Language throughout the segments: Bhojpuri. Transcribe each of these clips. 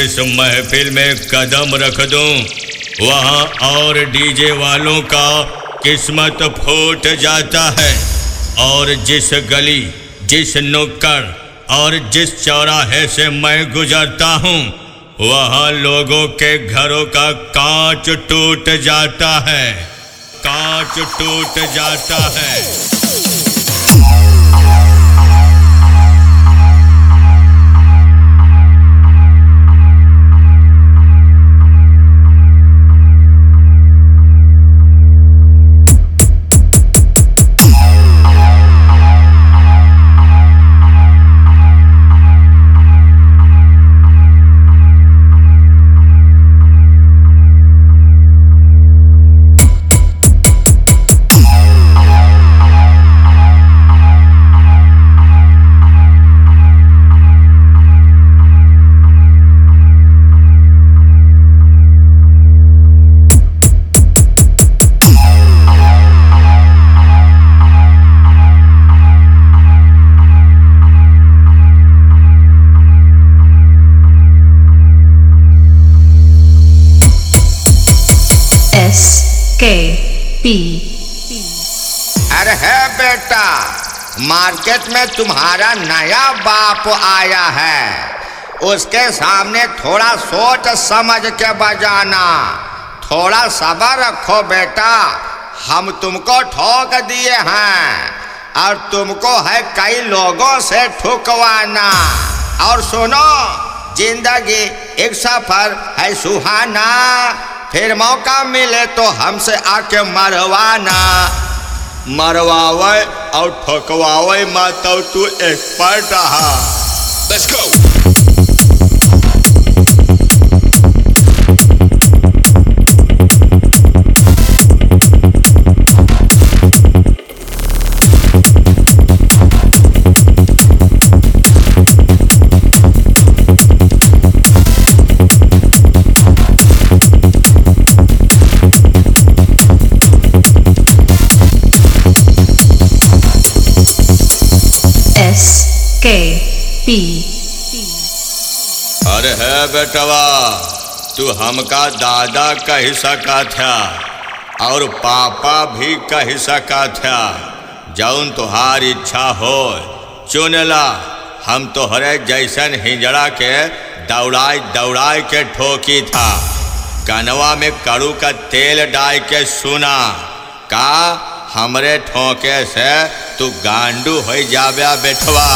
जिस महफिल में कदम रख दूं वहां और डीजे वालों का किस्मत फूट जाता है। और जिस गली, जिस नुक्कड़ और जिस चौराहे से मैं गुजरता हूँ वहाँ लोगों के घरों का कांच टूट जाता है, कांच टूट जाता है। SKP। अरे है बेटा, मार्केट में तुम्हारा नया बाप आया है, उसके सामने थोड़ा सोच समझ के बजाना। थोड़ा सब्र रखो बेटा, हम तुमको ठोक दिए हैं और तुमको है कई लोगों से ठुकवाना। और सुनो, जिंदगी एक सफर है सुहाना, फिर मौका मिले तो हमसे आके मरवाना। मरवावे और ठोकवावे में तो तू एक्सपर्ट रहा। Let's go. SKP। अरे है बेटवा, तू हमका दादा कह सका था और पापा भी कह सका था। जौन तुहार इच्छा हो चुनला, हम तोहरे जैसन हिजड़ा के दौड़ाई दौड़ाई के ठोकी था। कनवा में कड़ू का तेल डाल के सुना का हमरे ठोके से तू गांडू हो जाबे बेटवा।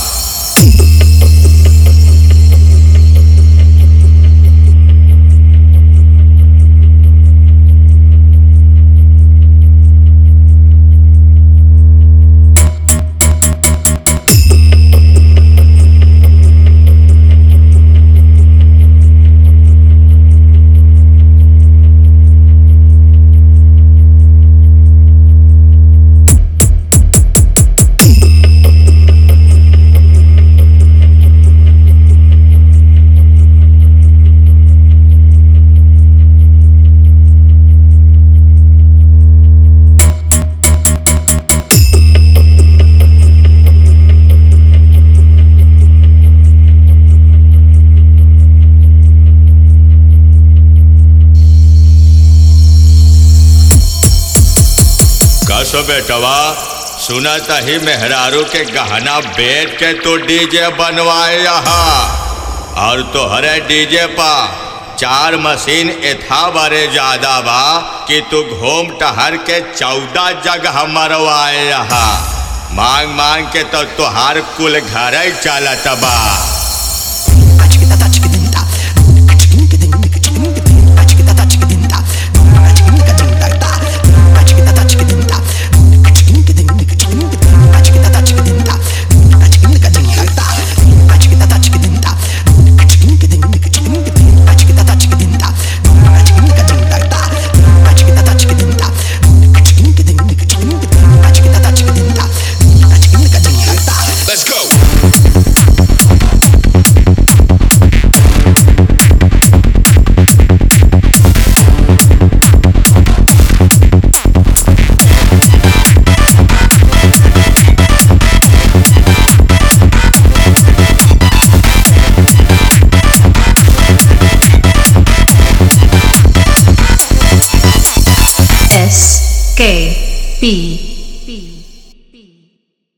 कसो बेटवा, सुनत ही मेहरारू के गहना बेच के तो डीजे बनवाए यहाँ। और तोहरे डीजे पा 4 मशीन एथा बड़े ज्यादा बा कि तू घूम टहर के 14 जगह मरवाए यहाँ। मांग मांग के तो तुहार कुल घर ही चलत बा।